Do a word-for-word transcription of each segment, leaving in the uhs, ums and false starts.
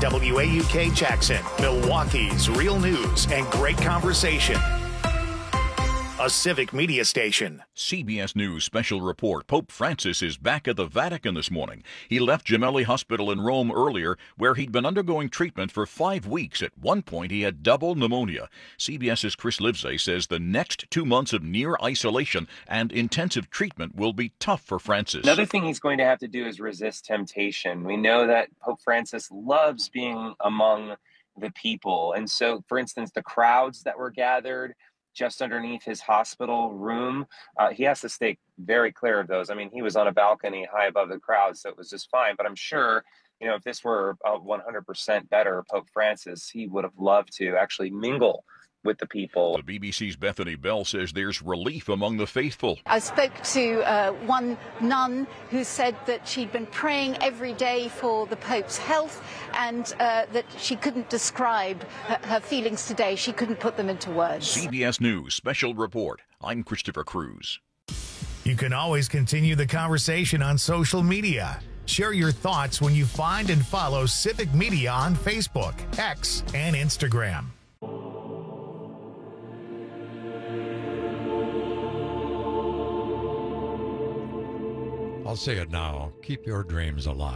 W A U K Jackson, Milwaukee's real news and great conversation. A civic media station. C B S News special report. Pope Francis is back at the Vatican this morning. He left Gemelli Hospital in Rome earlier, where he'd been undergoing treatment for five weeks. At one point, he had double pneumonia. CBS's Chris Livesay says the next two months of near isolation and intensive treatment will be tough for Francis. Another thing he's going to have to do is resist temptation. We know that Pope Francis loves being among the people. And so, for instance, the crowds that were gathered just underneath his hospital room, uh, he has to stay very clear of those. I mean, he was on a balcony high above the crowd, so it was just fine. But I'm sure, you know, if this were uh, one hundred percent better, Pope Francis, he would have loved to actually mingle with the people. The B B C's Bethany Bell says there's relief among the faithful. I spoke to uh, one nun who said that she'd been praying every day for the Pope's health and uh, that she couldn't describe her, her feelings today. She couldn't put them into words. C B S News Special Report. I'm Christopher Cruz. You can always continue the conversation on social media. Share your thoughts when you find and follow Civic Media on Facebook, X, and Instagram. I'll say it now. Keep your dreams alive.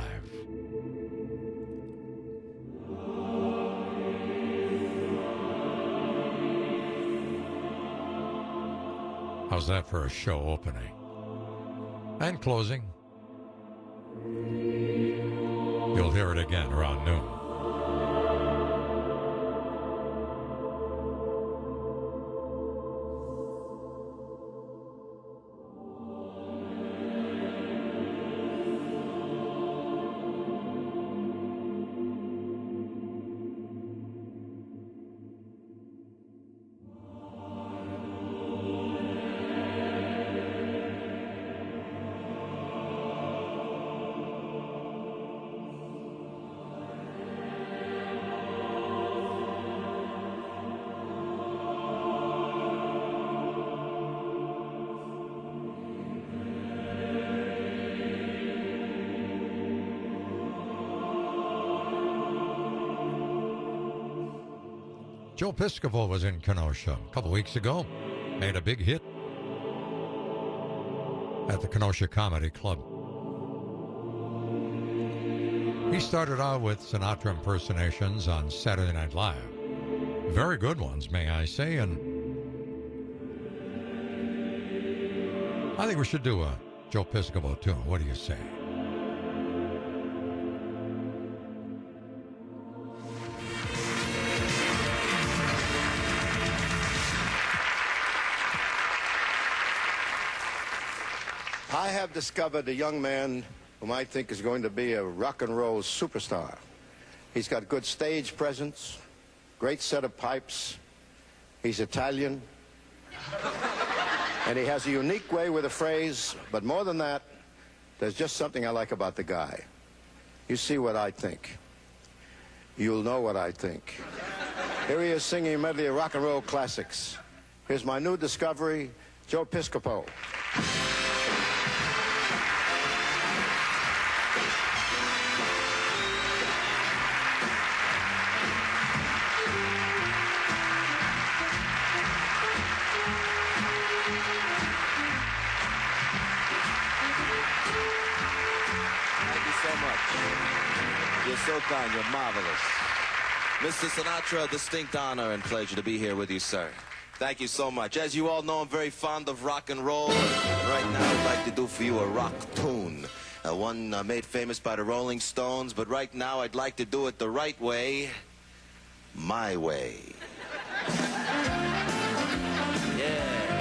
How's that for a show opening? And closing. You'll hear it again around noon. Joe Piscopo was in Kenosha a couple weeks ago, made a big hit at the Kenosha Comedy Club. He started out with Sinatra impersonations on Saturday Night Live. Very good ones, may I say, and I think we should do a Joe Piscopo tune. What do you say? I have discovered a young man whom I think is going to be a rock and roll superstar. He's got good stage presence, great set of pipes. He's Italian. And he has a unique way with a phrase, but more than that, there's just something I like about the guy. You see what I think. You'll know what I think. Here he is singing a medley of rock and roll classics. Here's my new discovery, Joe Piscopo. So kind, you're marvelous. Mister Sinatra, a distinct honor and pleasure to be here with you, sir. Thank you so much. As you all know, I'm very fond of rock and roll. And right now, I'd like to do for you a rock tune. Uh, one uh, made famous by the Rolling Stones, but right now, I'd like to do it the right way, my way. Yeah.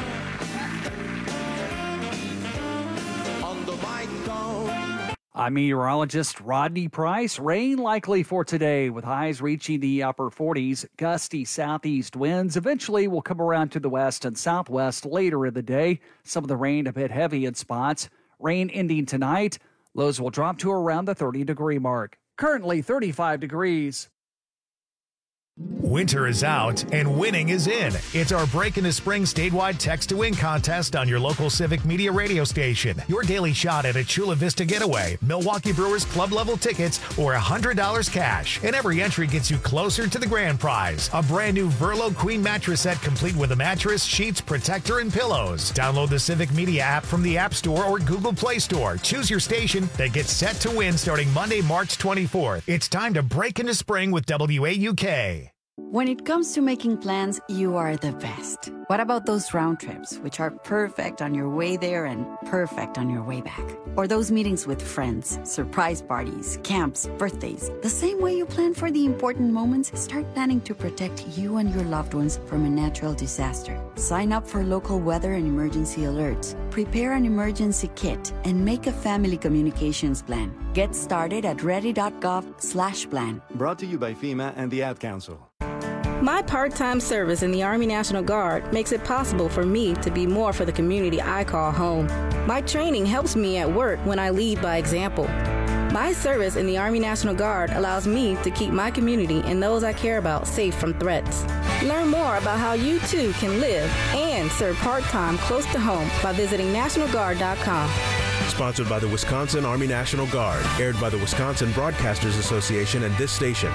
On the microphone. I'm meteorologist Rodney Price. Rain likely for today with highs reaching the upper forties. Gusty southeast winds eventually will come around to the west and southwest later in the day. Some of the rain a bit heavy in spots. Rain ending tonight. Lows will drop to around the thirty degree mark. Currently thirty-five degrees. Winter is out and winning is in. It's our Break into Spring statewide text to win contest on your local Civic Media radio station. Your daily shot at a Chula Vista getaway, Milwaukee Brewers club level tickets, or one hundred dollars cash. And every entry gets you closer to the grand prize. A brand new Verlo Queen mattress set complete with a mattress, sheets, protector, and pillows. Download the Civic Media app from the App Store or Google Play Store. Choose your station that gets set to win starting Monday, March twenty-fourth. It's time to break into spring with W A U K. When it comes to making plans, you are the best. What about those round trips, which are perfect on your way there and perfect on your way back? Or those meetings with friends, surprise parties, camps, birthdays? The same way you plan for the important moments, start planning to protect you and your loved ones from a natural disaster. Sign up for local weather and emergency alerts. Prepare an emergency kit and make a family communications plan. Get started at ready.gov slash plan. Brought to you by FEMA and the Ad Council. My part-time service in the Army National Guard makes it possible for me to be more for the community I call home. My training helps me at work when I lead by example. My service in the Army National Guard allows me to keep my community and those I care about safe from threats. Learn more about how you too can live and serve part-time close to home by visiting national guard dot com. Sponsored by the Wisconsin Army National Guard, aired by the Wisconsin Broadcasters Association and this station.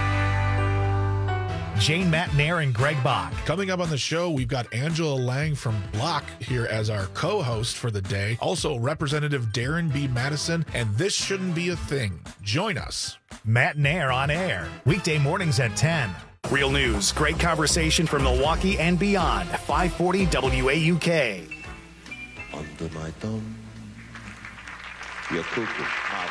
Jane Matnair and Greg Bach. Coming up on the show, we've got Angela Lang from Block here as our co-host for the day. Also, Representative Darren B. Madison, and This Shouldn't Be a Thing. Join us. Matnair on air, weekday mornings at ten. Real news, great conversation from Milwaukee and beyond. five forty W A U K. Under my thumb, your cuckoo, Molly.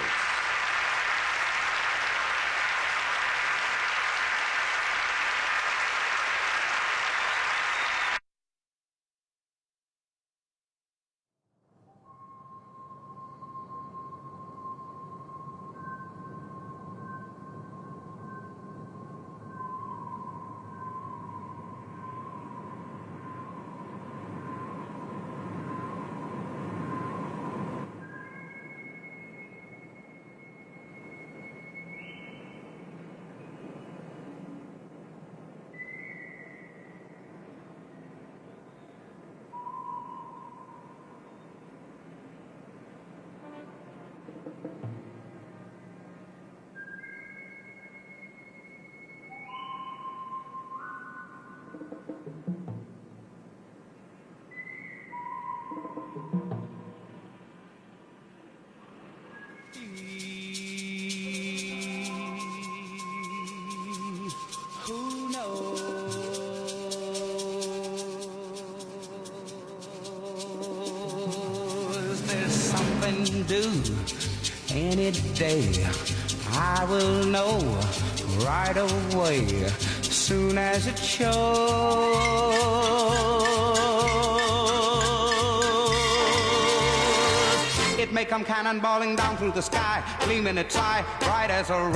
Do any day, I will know right away, soon as it shows. It may come cannonballing down through the sky, gleaming its eye, bright as a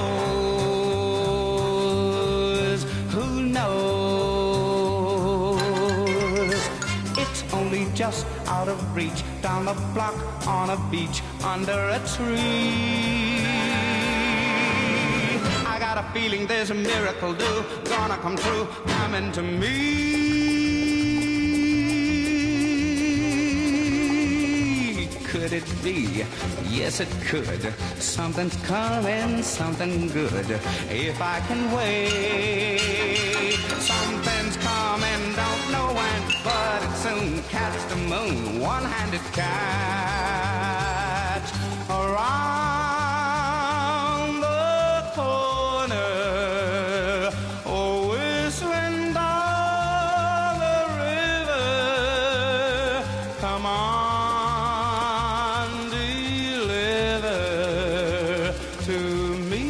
rose. Who knows? It's only just out of reach, down the block, on a beach, under a tree. I got a feeling there's a miracle due, gonna come true, coming to me. Could it be? Yes, it could. Something's coming, something good, if I can wait. Something's coming, don't know when, but it soon catch the moon, one-handed catch around the corner, oh, whistling down the river. Come on, deliver to me.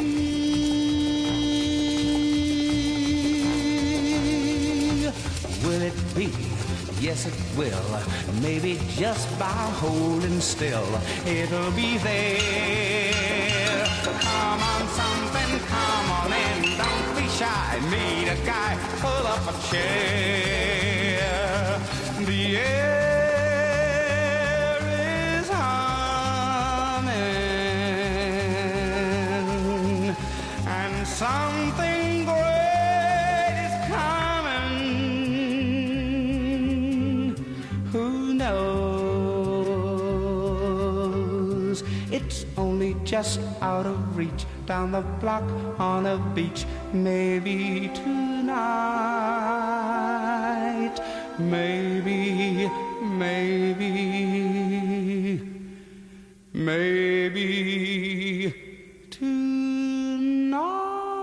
Will it be? Yes, it will. Maybe just by holding still, it'll be there. Come on, something, come on in. Don't be shy. Meet a guy. Pull up a chair. The air is humming, and something great just out of reach, down the block on a beach, maybe tonight, maybe, maybe, maybe tonight.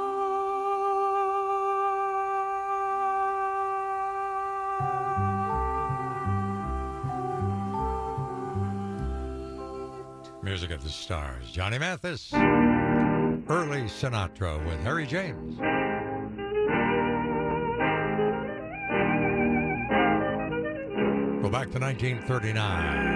Music of the Stars. Johnny Mathis. Early Sinatra with Harry James. Go back to nineteen thirty-nine.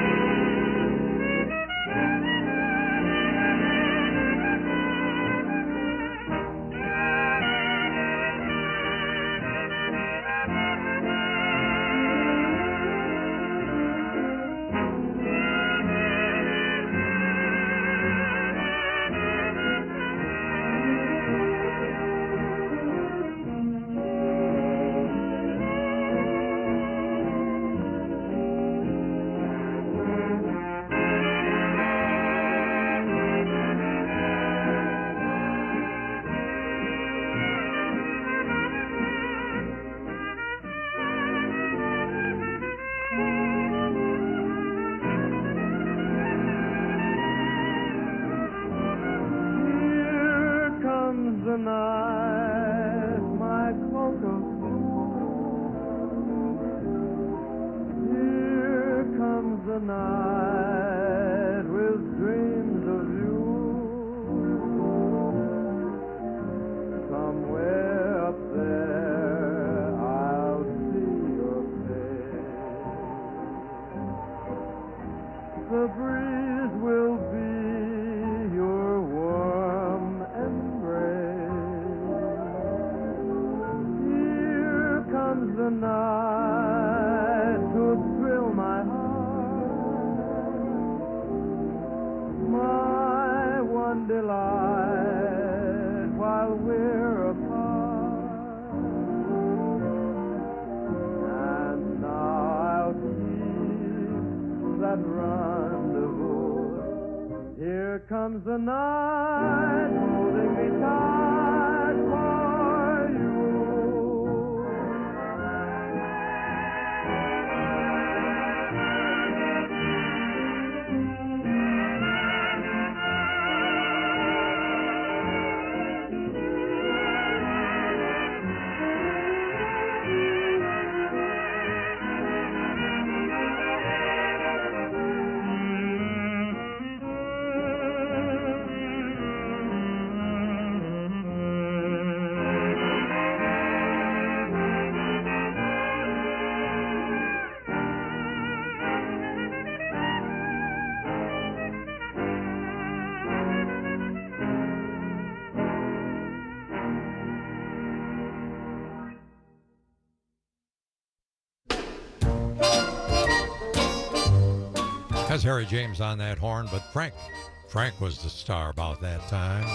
Has Harry James on that horn, but Frank, Frank was the star about that time.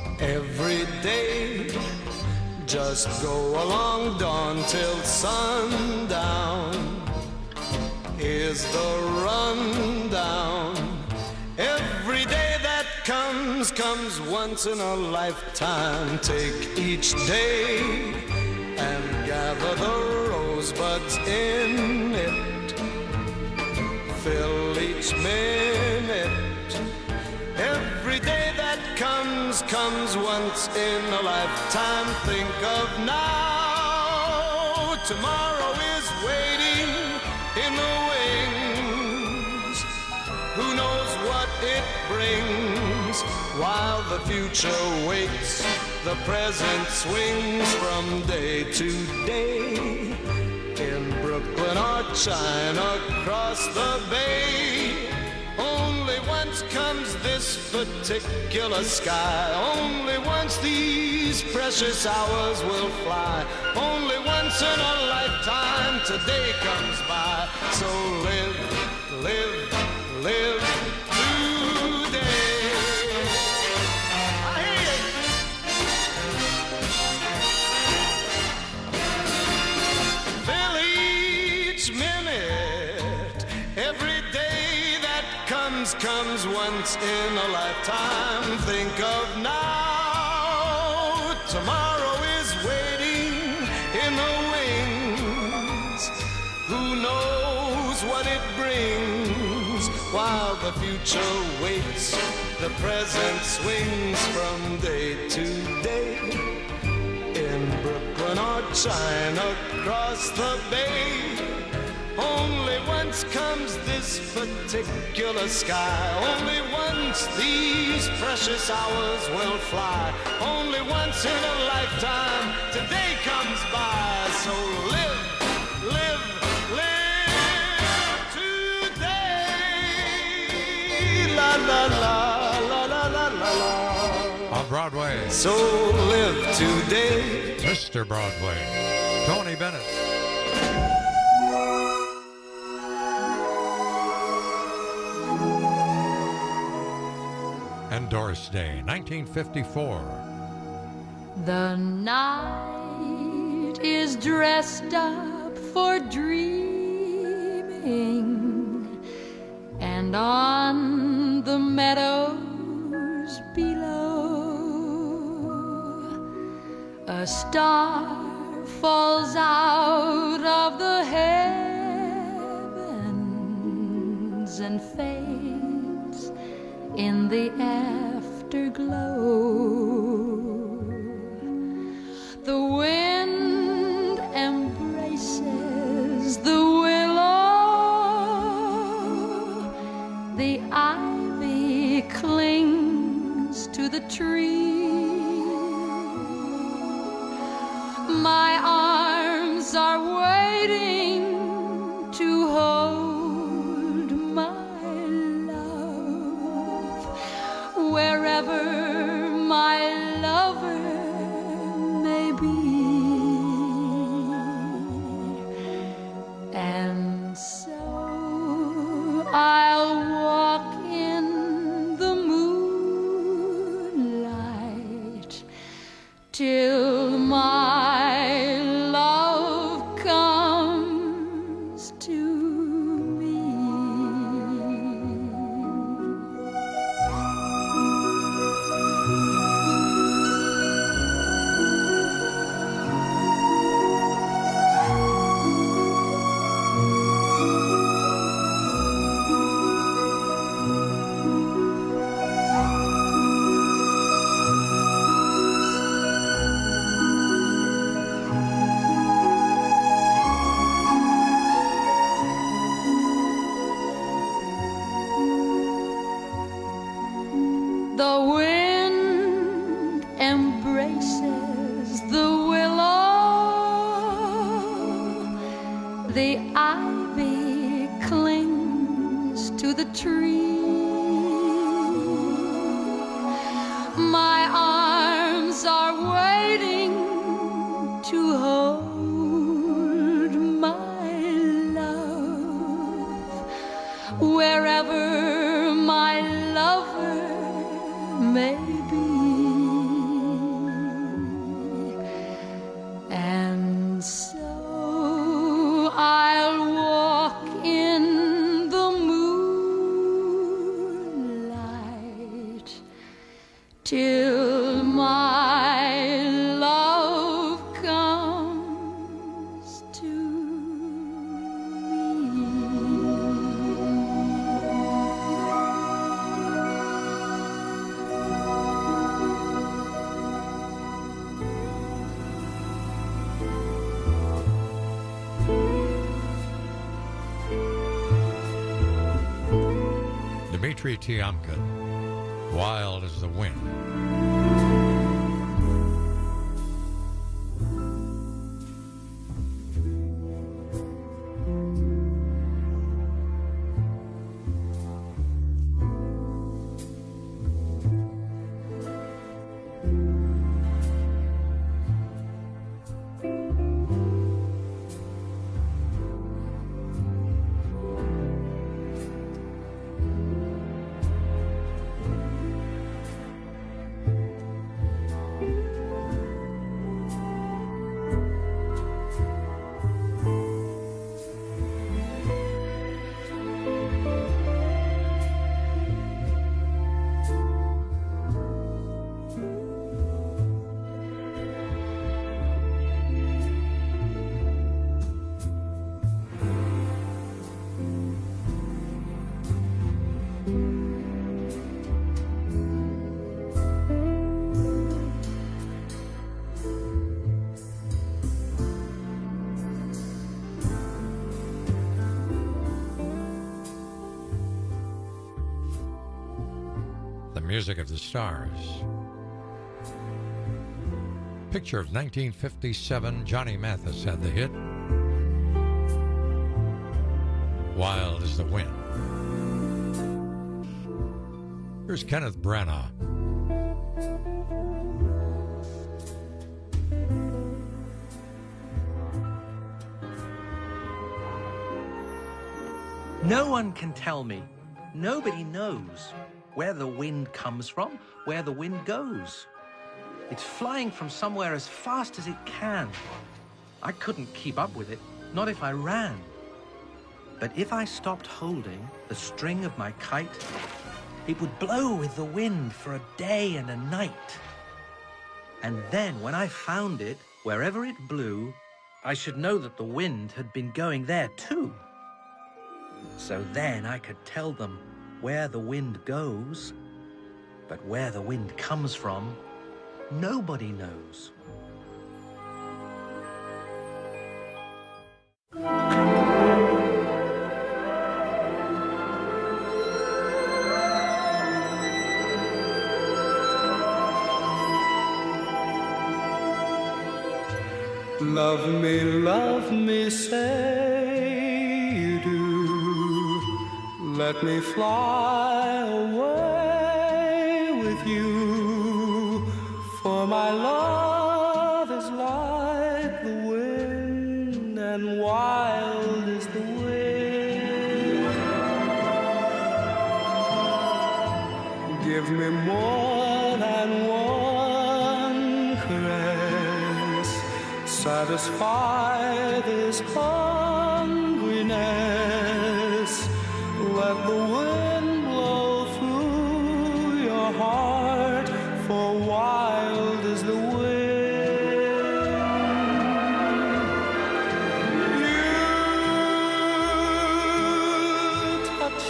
Every day, just go along dawn till sundown. Here's the rundown. Every day that comes, comes once in a lifetime. Take each day and gather the rosebuds in it. Fill each minute. Every day that comes, comes once in a lifetime. Think of now. Tomorrow is waiting in the wings. Who knows what it brings? While the future waits, the present swings from day to day. In Brooklyn or China, across the bay. Only once comes this particular sky. Only once these precious hours will fly. Only once in a lifetime today comes by. So live, live, live today. I hear you. comes once in a lifetime. Think of now. Tomorrow is waiting in the wings. Who knows what it brings? While the future waits, the present swings from day to day. In Brooklyn or China, across the bay. Only once comes this particular sky. Only once these precious hours will fly. Only once in a lifetime today comes by. So live, live, live today. La la la la la la la la. On Broadway. So live today. Mister Broadway. Tony Bennett. And Doris Day, nineteen fifty-four. The night is dressed up for dreaming, and on the meadows below, a star falls out of the heavens and fades in the afterglow. The wind embraces the willow, the ivy clings to the tree. My arms are waiting to hold my love wherever my lover may be. And so I'll walk in the moonlight till my love comes to me. The wind embraces the willow, the ivy clings to the tree. My arms are waiting to hold my love wherever my lover may be. And so I'll walk in the moonlight till my love comes to Dmitri Tiomkin, Wild as the Wind. music of the stars. Picture of nineteen fifty-seven, Johnny Mathis had the hit, Wild as the Wind. Here's Kenneth Branagh. No one can tell me, nobody knows where the wind comes from, where the wind goes. It's flying from somewhere as fast as it can. I couldn't keep up with it, not if I ran. But if I stopped holding the string of my kite, it would blow with the wind for a day and a night. And then when I found it, wherever it blew, I should know that the wind had been going there too. So then I could tell them where the wind goes, but where the wind comes from, nobody knows. Love me, love me, say you do. Let me fly away with you, for my love is like the wind and wild is the wind. Give me more than one caress, satisfy this hungriness. Let the wind blow through your heart, for wild is the wind. You touch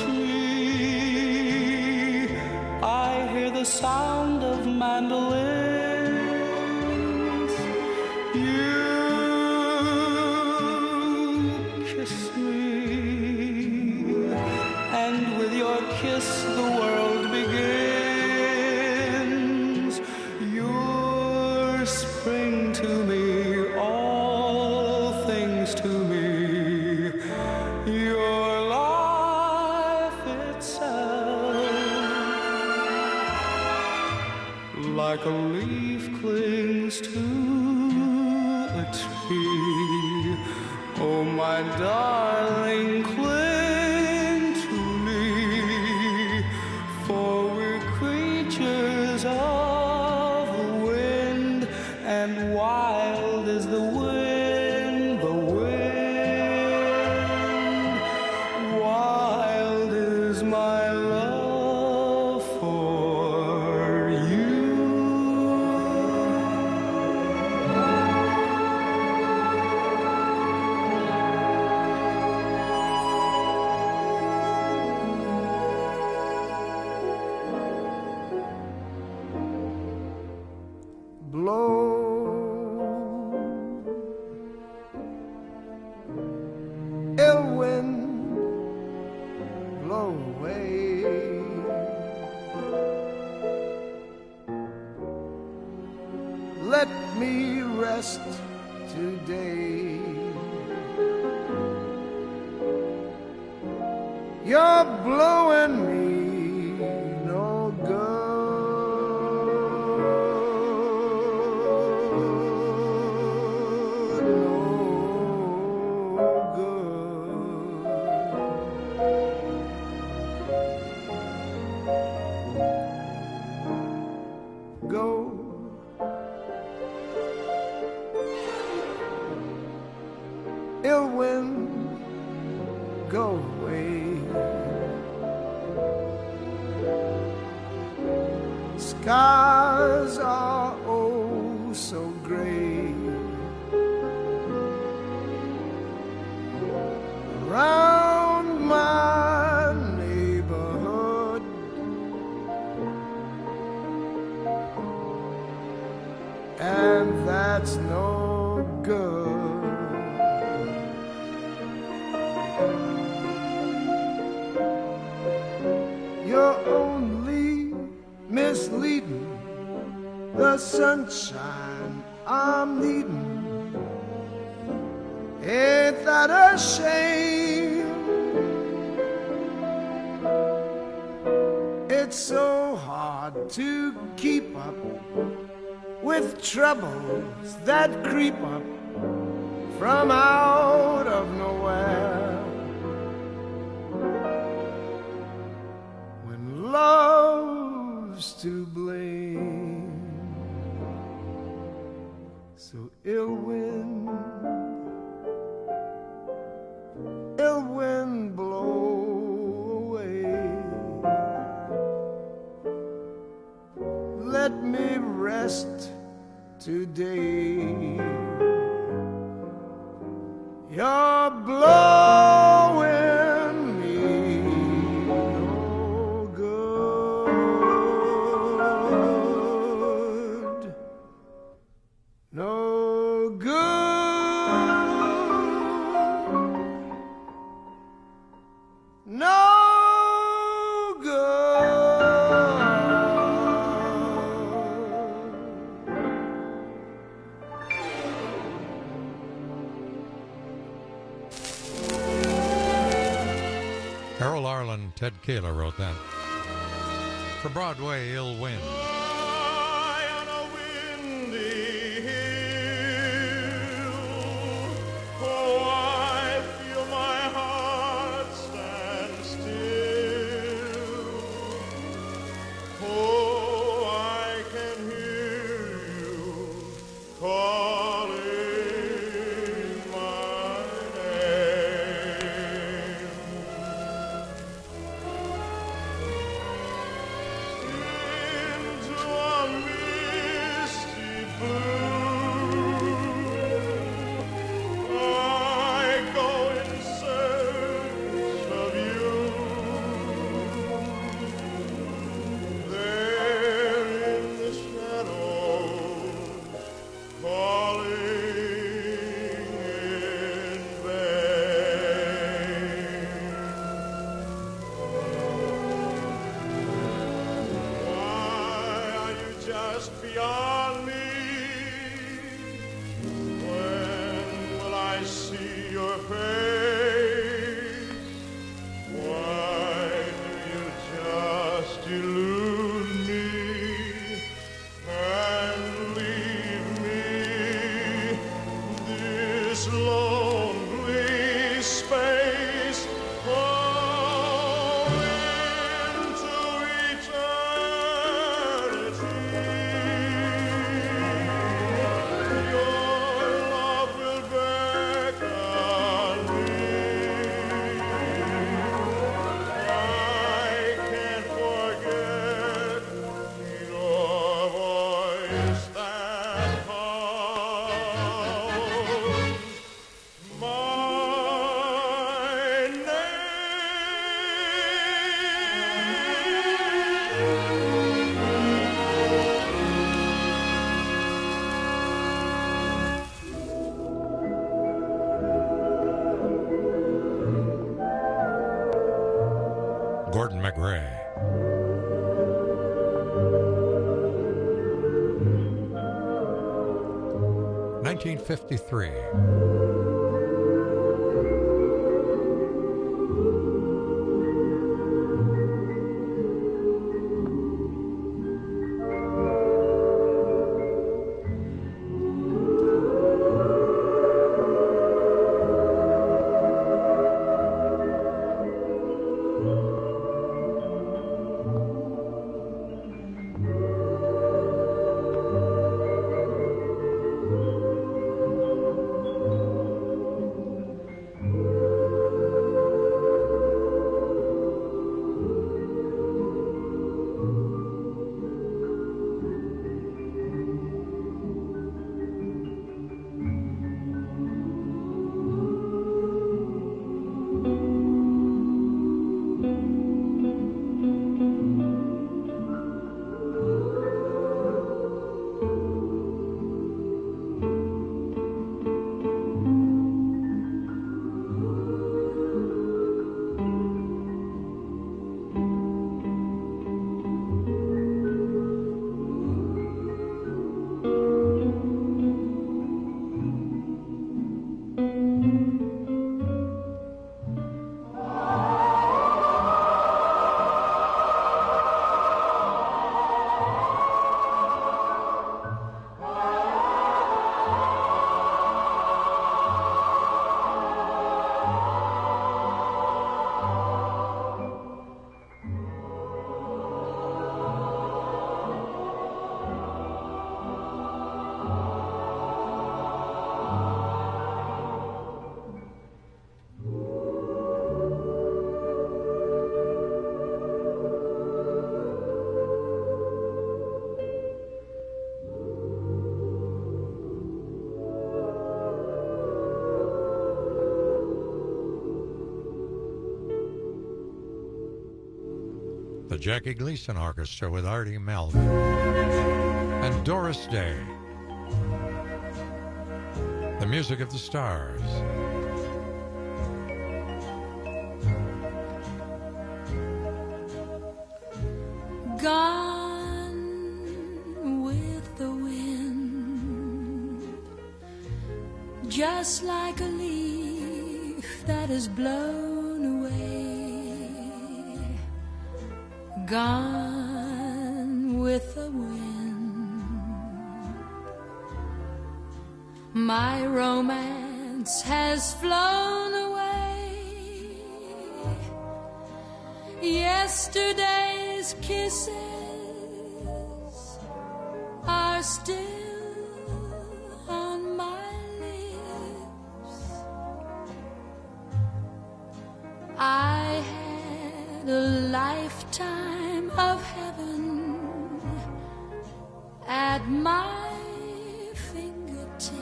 me, I hear the sound of mandolins. You kiss me, and with your kiss the world begins. You're spring to me, all things to me. Your life itself, like a leaf clings to a tree. Oh, my darling, cling to me, for we're creatures of the wind, and wild is the wind, the wind. Wild is my love for you. Ill wind, blow away. Let me rest today. You're blowing me no good, no go. Ill wind, go away. Skies are oh so gray around my neighborhood. And that's no good. You're only misleading, the sunshine I'm needing. Ain't that a shame? It's so hard to keep up with troubles that creep up from out of nowhere. When love's to blame, so ill wind, ill wind blow away. Let me rest today. You're blowing me no good, no good, no good. Harold Arlen, Ted Kahler wrote that. For Broadway, Ill Wind. Gordon MacRae. nineteen fifty-three. The Jackie Gleason Orchestra with Artie Melvin and Doris Day. The Music of the Stars. Gone with the wind, just like a leaf that is blown away. Gone with the wind, my romance has flown away. Yesterday's kisses are still on my lips. I had a lifetime of heaven at my fingertips,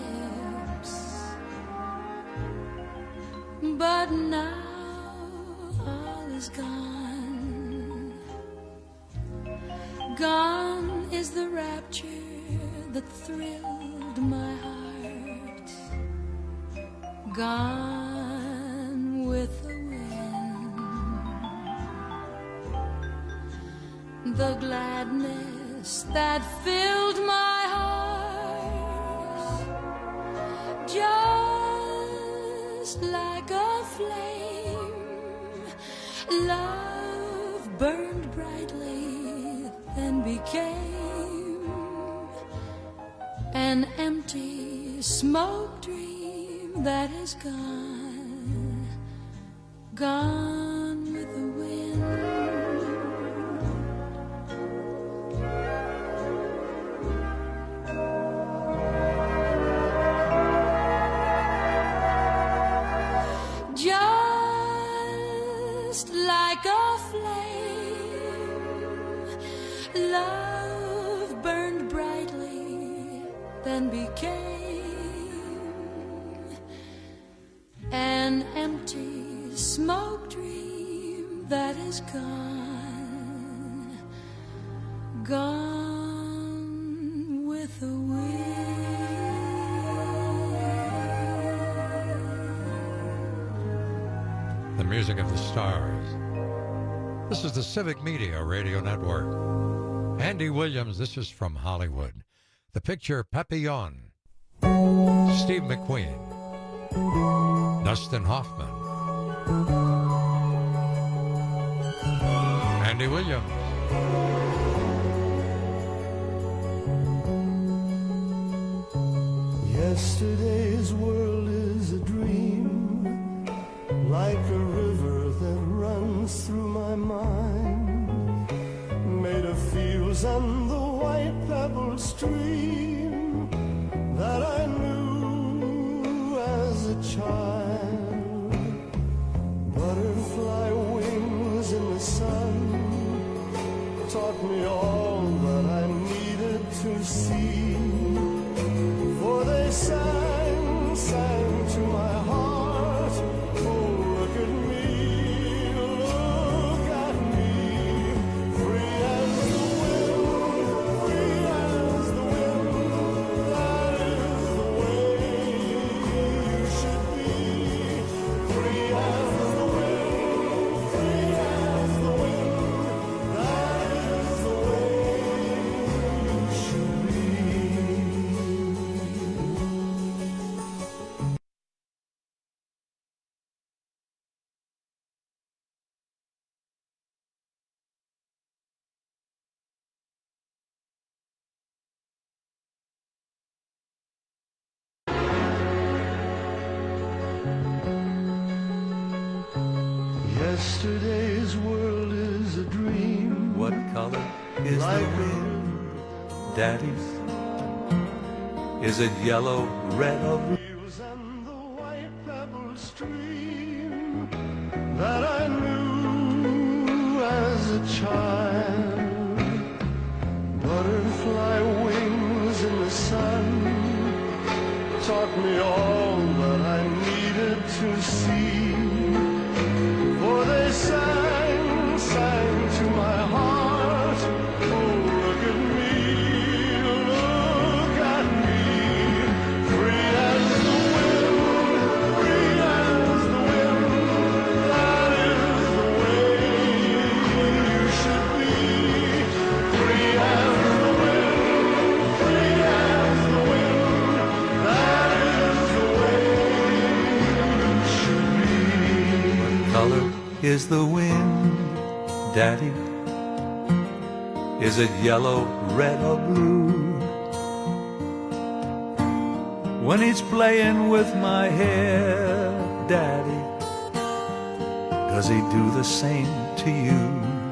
but now all is gone. Gone is the rapture that thrilled my heart. Gone with the wind, the gladness that filled my heart, just like a flame. Love burned brightly, then became an empty smoke dream that is gone, gone with the wind. Just like a flame, love burned brightly, then became an empty smoke dream that is gone, gone with the wind. The Music of the Stars. This is the Civic Media Radio Network. Andy Williams, this is from Hollywood. The picture Papillon. Steve McQueen. Dustin Hoffman. Andy Williams. Yesterday's world is a dream, like a river that runs through my mind, made of fields and the white pebble stream that I knew as a child. Butterfly wings in the sun taught me all that I needed to see, for they sang, sang to my heart. Oh, look at me, look at me, free as the wind, free as the wind. That is the way you should be, free as the wind, free as the wind. That is the way you should be. Yesterday's world is a dream. What color is like the wind? Daddy's? Is it yellow, red, or blue? Fields and the white pebble stream that I knew as a child. Butterfly wings in the sun taught me all that I needed to see, for they sang, sang to my heart. is the wind, Daddy? Is it yellow, red, or blue? When he's playing with my hair, Daddy, does he do the same to you?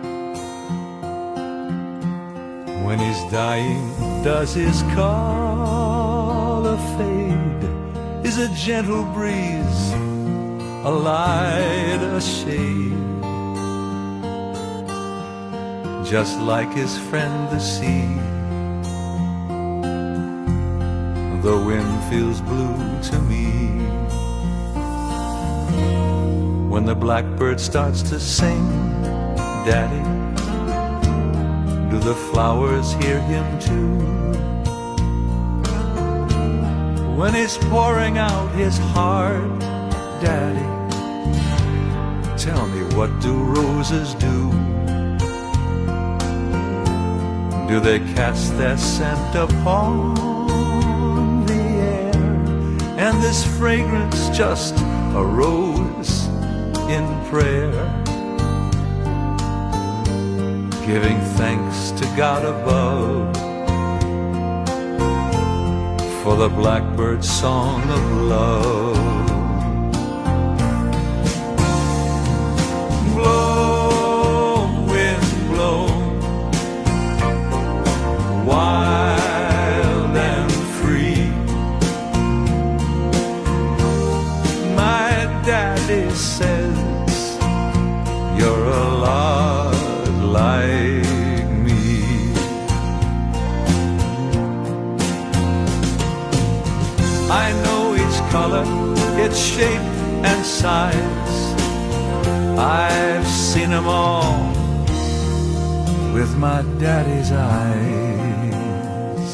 When he's dying, does his color fade? Is a gentle breeze, a light, a shade, just like his friend the sea? The wind feels blue to me. When the blackbird starts to sing, Daddy, do the flowers hear him too? When he's pouring out his heart, Daddy, tell me, what do roses do? Do they cast their scent upon the air? And this fragrance just a rose in prayer, giving thanks to God above for the blackbird's song of love. Blow, wind, blow, wild and free. My daddy says you're a lot like me. I know each color, its shape and size. I've seen them all with my daddy's eyes.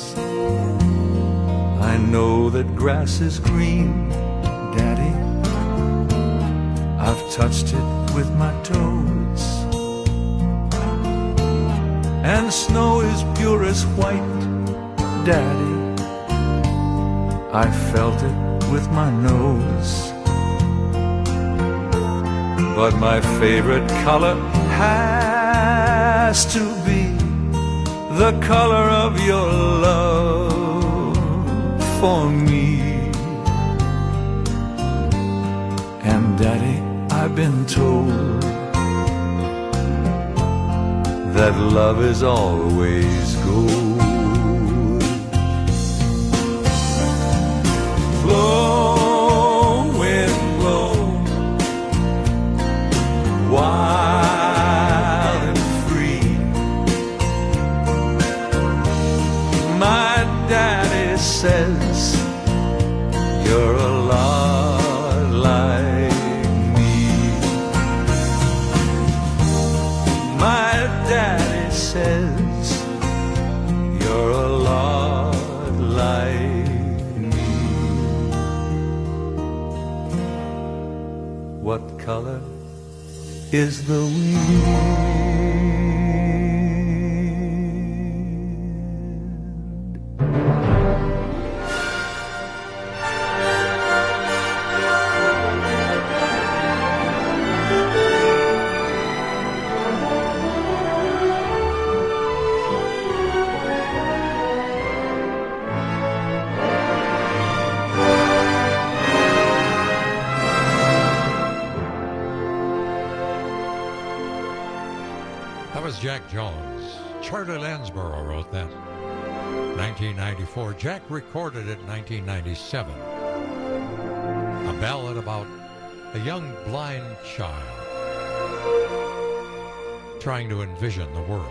I know that grass is green, Daddy. I've touched it with my toes. And snow is pure as white, Daddy. I felt it with my nose. But my favorite color has to be the color of your love for me. And Daddy, I've been told that love is always gold. Blow, wind, blow, wild and free. My daddy says you're a lot like me. My daddy says you're a lot like me. What color is the wind? Jack Jones. Charlie Lansborough wrote that. nineteen ninety-four. Jack recorded it in nineteen ninety-seven. A ballad about a young blind child trying to envision the world.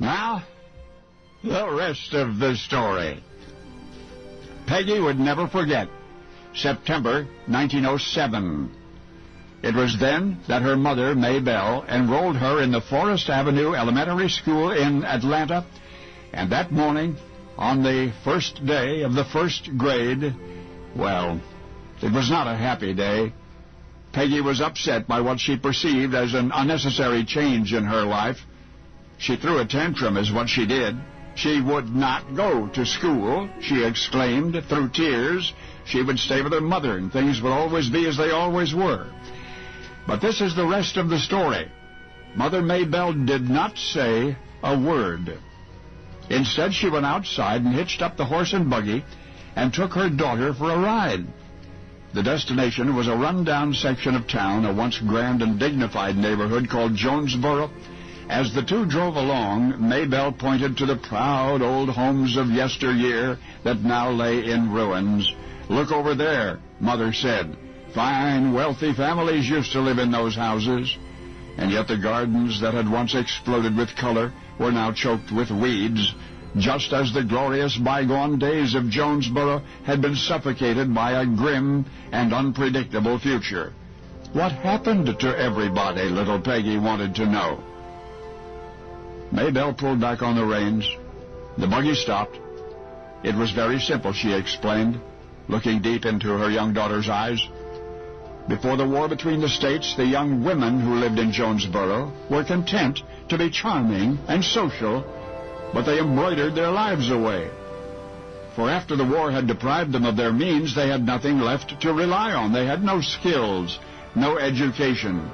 Now, the rest of the story. Peggy would never forget September nineteen oh seven. It was then that her mother, May Bell, enrolled her in the Forest Avenue Elementary School in Atlanta, and that morning, on the first day of the first grade, well, it was not a happy day. Peggy was upset by what she perceived as an unnecessary change in her life. She threw a tantrum is what she did. She would not go to school, she exclaimed through tears. She would stay with her mother, and things would always be as they always were. But this is the rest of the story. Mother Maybell did not say a word. Instead, she went outside and hitched up the horse and buggy and took her daughter for a ride. The destination was a run-down section of town, a once grand and dignified neighborhood called Jonesboro. As the two drove along, Maybell pointed to the proud old homes of yesteryear that now lay in ruins. "Look over there," Mother said. "Fine, wealthy families used to live in those houses." And yet the gardens that had once exploded with color were now choked with weeds, just as the glorious bygone days of Jonesboro had been suffocated by a grim and unpredictable future. What happened to everybody, little Peggy wanted to know. Maybell pulled back on the reins. The buggy stopped. It was very simple, she explained, looking deep into her young daughter's eyes. Before the war between the states, the young women who lived in Jonesboro were content to be charming and social, but they embroidered their lives away. For after the war had deprived them of their means, they had nothing left to rely on. They had no skills, no education.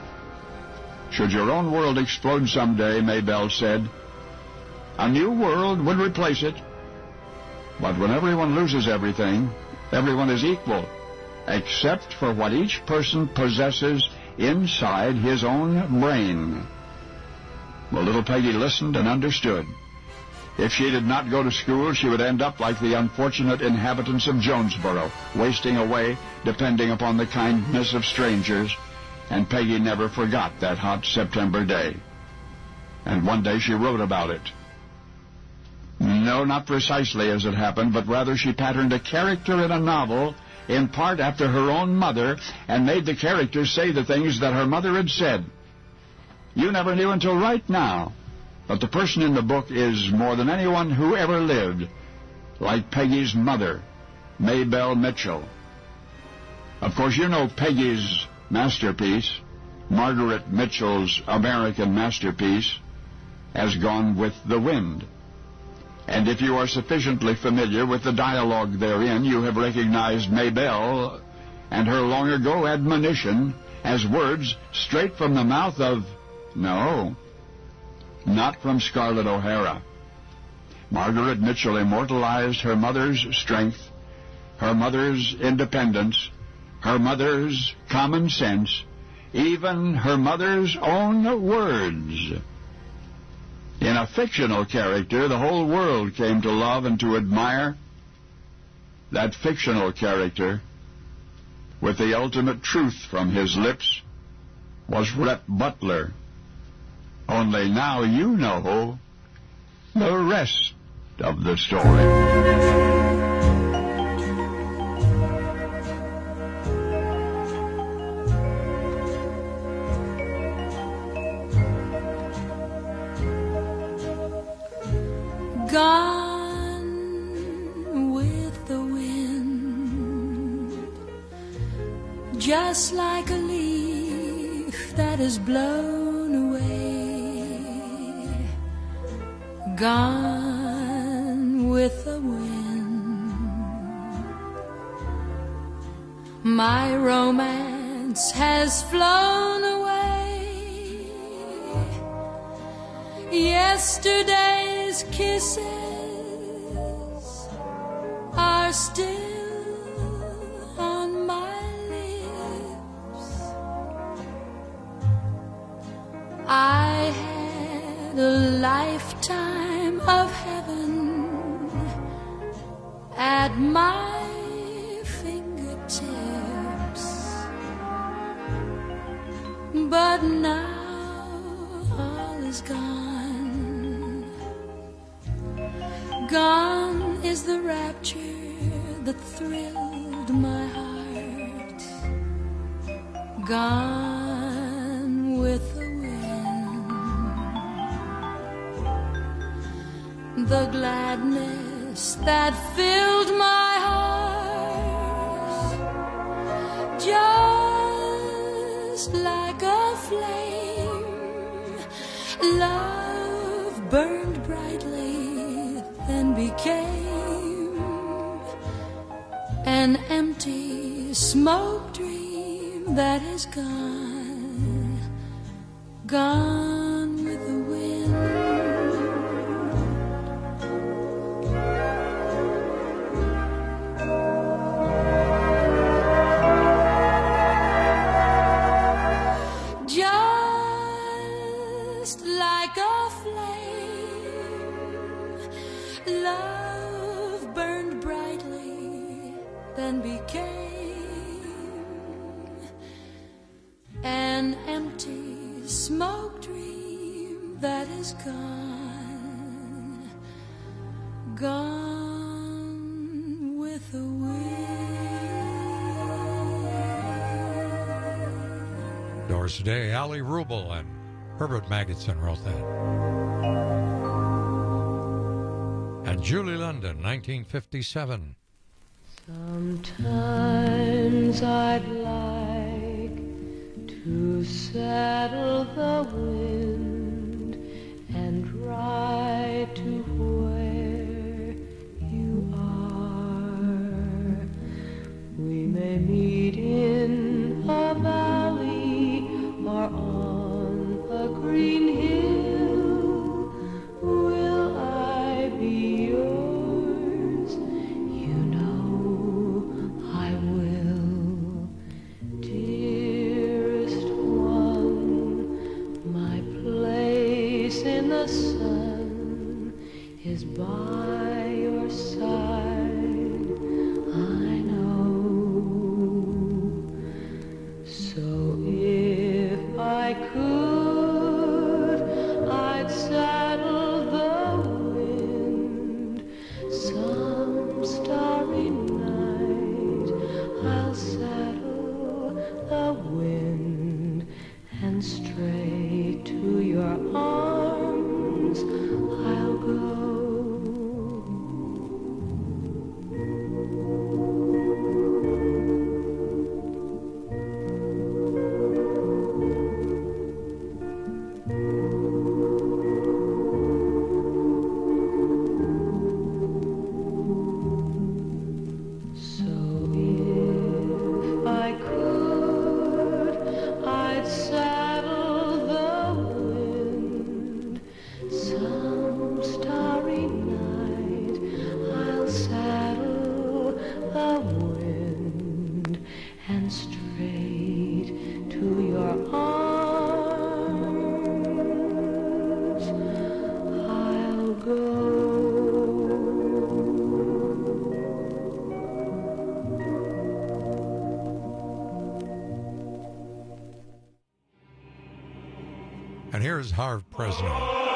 Should your own world explode someday, Maybell said, a new world would replace it. But when everyone loses everything, everyone is equal, except for what each person possesses inside his own brain. Well, little Peggy listened and understood. If she did not go to school, she would end up like the unfortunate inhabitants of Jonesboro, wasting away, depending upon the kindness of strangers. And Peggy never forgot that hot September day. And one day she wrote about it. No, not precisely as it happened, but rather she patterned a character in a novel, in part after her own mother, and made the character say the things that her mother had said. You never knew until right now, but the person in the book is, more than anyone who ever lived, like Peggy's mother, Maybell Mitchell. Of course, you know Peggy's masterpiece, Margaret Mitchell's American masterpiece, has Gone with the Wind. And if you are sufficiently familiar with the dialogue therein, you have recognized Maybell and her long-ago admonition as words straight from the mouth of, no, not from Scarlett O'Hara. Margaret Mitchell immortalized her mother's strength, her mother's independence, her mother's common sense, even her mother's own words. In a fictional character the whole world came to love and to admire. That fictional character, with the ultimate truth from his lips, was Rhett Butler. Only now you know the rest of the story. Gone with the wind, just like a leaf that is blown away. Gone with the wind, my romance has flown away. Yesterday's kisses are still on my lips. I had a lifetime of heaven at my fingertips, but now all is gone. Gone is the rapture that thrilled my heart. Gone with the wind. The gladness that filled my heart, just like a flame, love burned brightly, then became an empty smoke dream that is gone, gone with the wind. Just like a flame, love burned brightly, then became an empty smoke dream that is gone, gone with the wind. Doors Today, Ali Rubel and Herbert Magidson wrote that. And Julie London, nineteen fifty-seven. Sometimes I'd like to saddle the wind and ride to where you are. We may meet in a valley or on a green hill. Will I be yours? You know I will. Dearest one, my place in the sun is by your side, I know. So if I could, I'd saddle the wind. Some starry night I'll saddle the wind, and straight to your arms I'll go. So if I could, I'd saddle the wind. Some starry night I'll saddle the wind, and straight to your arms I'll go. And here's Harv Presno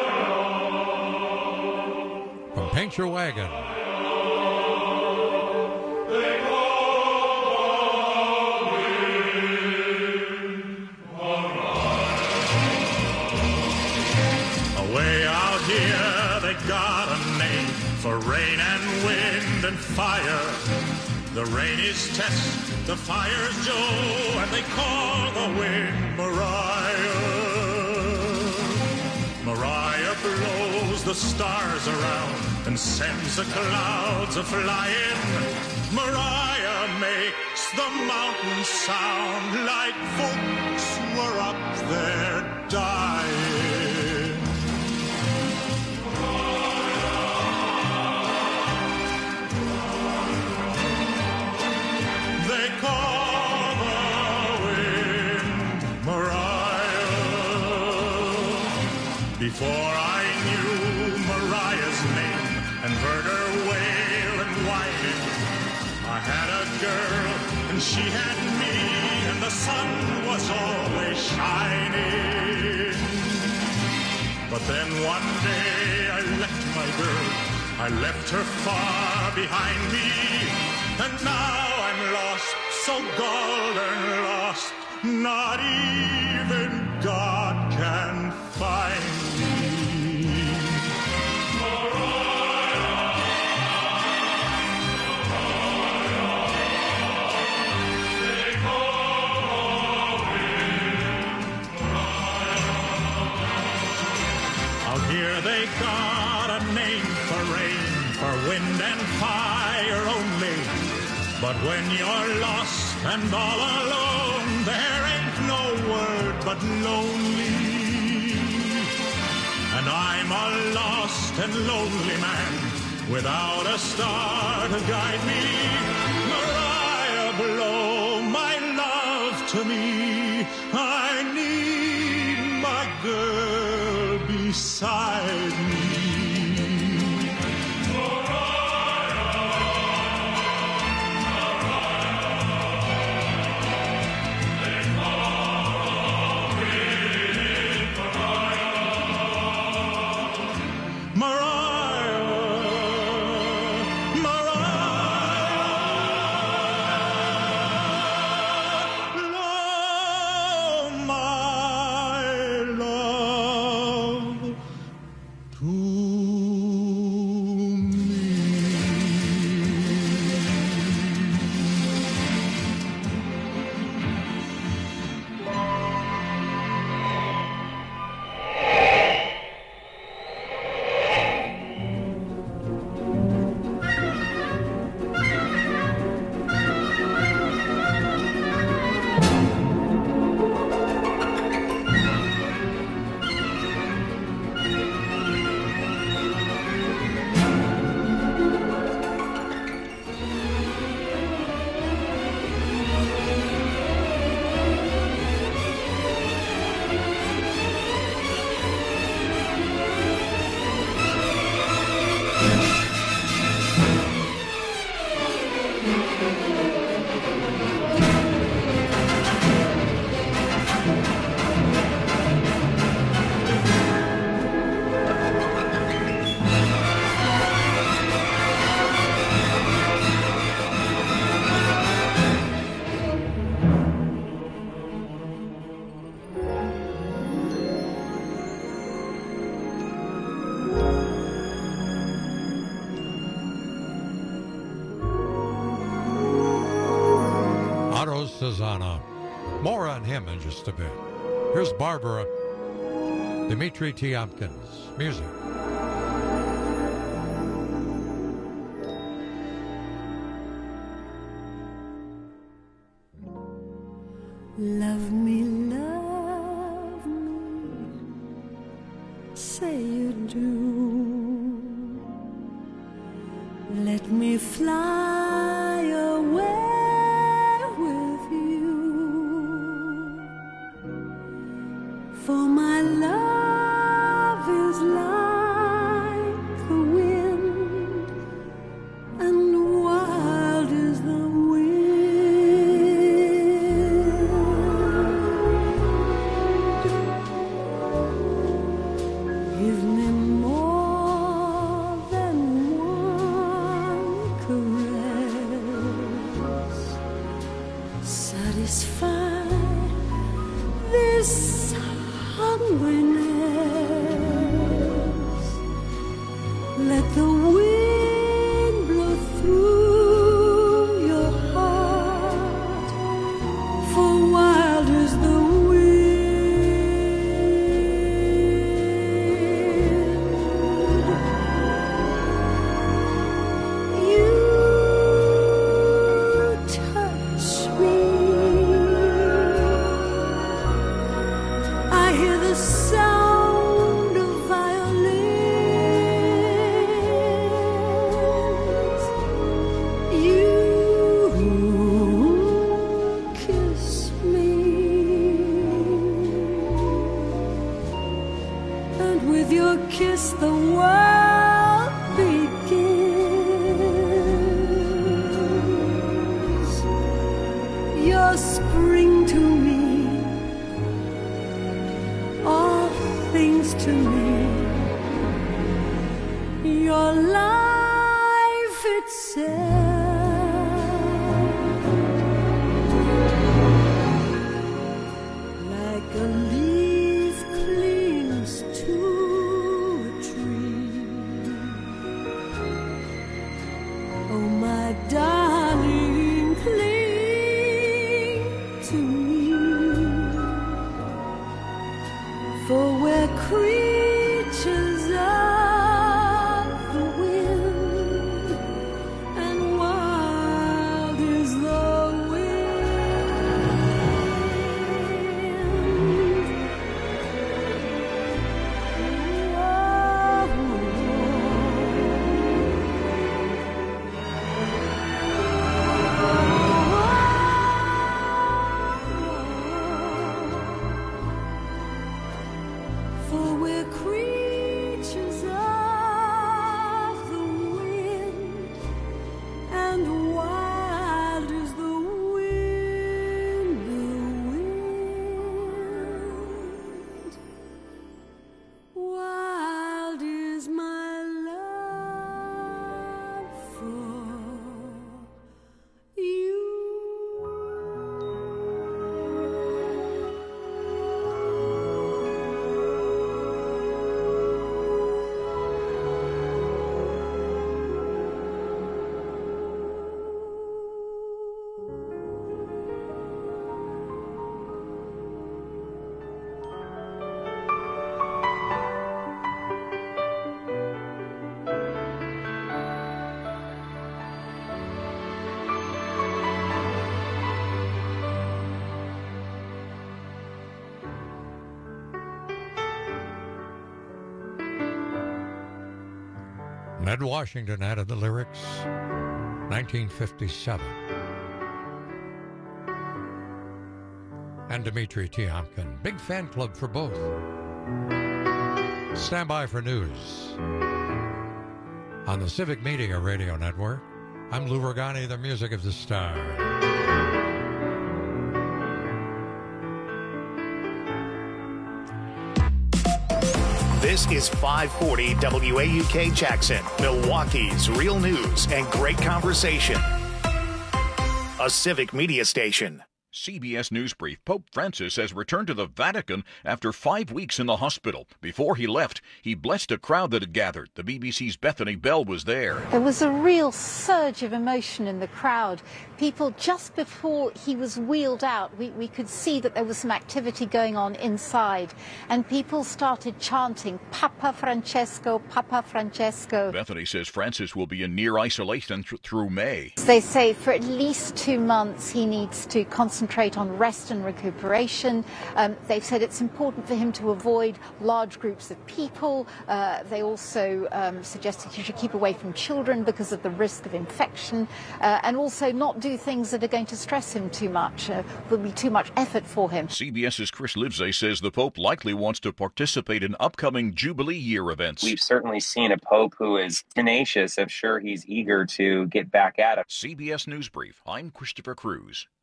from Paint Your Wagon. Away out here, they got a name for rain and wind and fire. The rain is Tess, the fire's Joe, and they call the wind Mariah. Mariah blows the stars around and sends the clouds a-flying. Mariah makes the mountains sound like folks were up there dying. They call the wind Mariah. Before I knew Mariah's name and heard her wail and whining, I had a girl and she had me, and the sun was always shining. But then one day I left my girl, I I left her far behind me, and now I'm lost, so galled and lost, not even God can find me. Out here they got a name for rain, for wind and fire only. But when you're lost and all alone, there ain't no word but lonely. And I'm a lost and lonely man, without a star to guide me. Mariah, blow my love to me. I need my girl beside me. Susanna. More on him in just a bit. Here's Barbara. Dimitri Tiomkins. Music. Love me, love me, say you do. Let me fly away with you, for my love is like the wind, and wild is the Give me more than one caress. Satisfy this hungriness. Let the wind blow through your heart, for wild is the kiss, the world begins. Your spring to me, all things to me. Your love life itself. Like a leaf clings to a tree. Oh, my darling, cling to me. For we're creatures of the wind, and wild is the wind. For we're creatures of the wind, and wild is the wind, the wind. Wild is my love for you. Ned Washington added the lyrics, nineteen fifty-seven. And Dmitri Tiomkin, big fan club for both. Stand by for news. On the Civic Media Radio Network, I'm Lou Ragani, the music of the star. This is five forty W A U K Jackson, Milwaukee's real news and great conversation. A Civic Media station. C B S News Brief. Pope Francis has returned to the Vatican after five weeks in the hospital. Before he left, he blessed a crowd that had gathered. The B B C's Bethany Bell was there. There was a real surge of emotion in the crowd. People, just before he was wheeled out, we, we could see that there was some activity going on inside. And people started chanting, Papa Francesco, Papa Francesco. Bethany says Francis will be in near isolation th- through May. They say for at least two months he needs to concentrate on rest and recuperation. Um, they've said it's important for him to avoid large groups of people. Uh, they also um, suggested he should keep away from children because of the risk of infection, uh, and also not do things that are going to stress him too much, uh, will be too much effort for him. CBS's Chris Livesay says the Pope likely wants to participate in upcoming Jubilee year events. We've certainly seen a Pope who is tenacious. I'm sure he's eager to get back at it. C B S News Brief. I'm Christopher Cruz.